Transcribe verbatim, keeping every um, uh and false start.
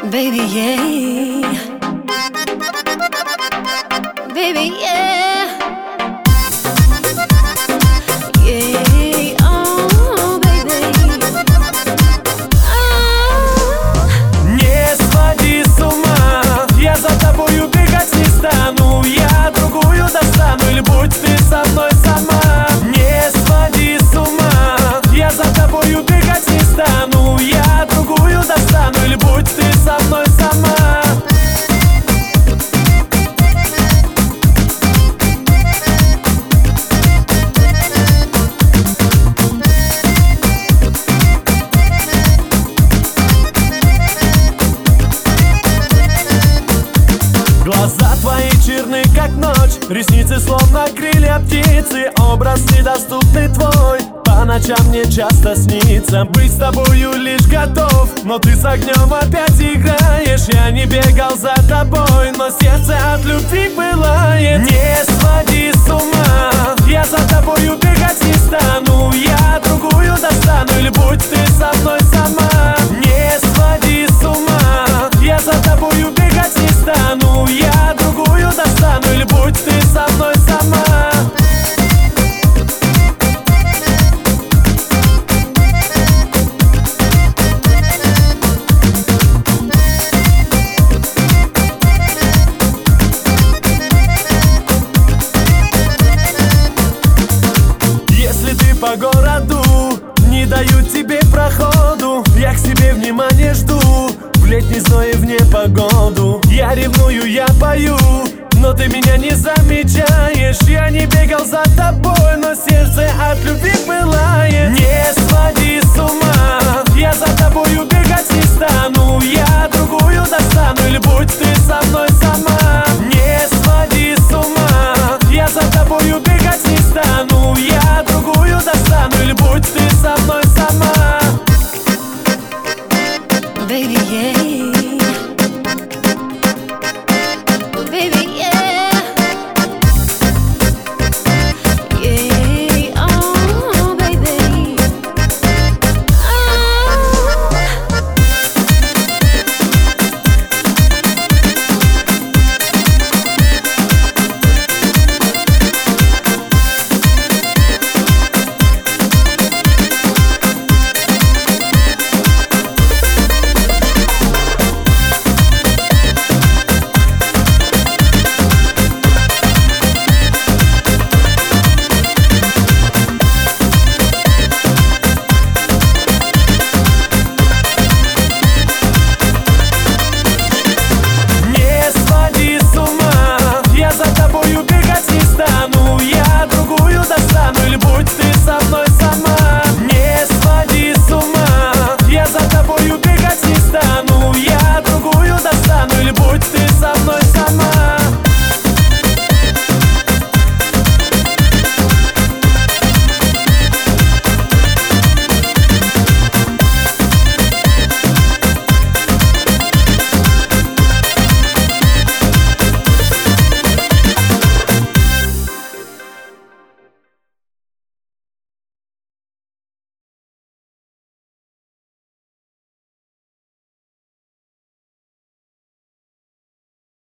Baby, yeah. Baby, yeah. Yeah, oh, baby. Oh. Не своди с ума, я за тобою бегать не стану. Я другую достану, или будь ты со мной сама. Не своди с ума, я за тобою бегать не стану. Я другую достану, или будь ты со мной сама. Глаза твои черны, как ночь, ресницы словно крылья птицы. Образ недоступный твой, по ночам мне часто снится. Быть с тобою лишь готов, но ты с огнем опять играешь. Я не бегал за тобой, но сердце от любви пылает. Не своди с ума, я за тобою бегать не стану. Я другую достану, или будь ты со мной сама. Не своди с ума, я за тобою бегать не стану. Я другую достану, или будь ты со мной сама. Если ты по городу, не дают тебе проходу, я к себе внимание жду в летний зной и в непогоду. Я ревную, я пою, но ты меня не замечаешь. Я не бегал за тобой, но сердце от любви пылает. Не своди с ума, я за тобою бегать не стану. Я другую достану, или будь ты со мной сама. Не своди с ума, я за тобою бегать не стану. Я другую достану, или будь ты со мной сама. Baby, yeah.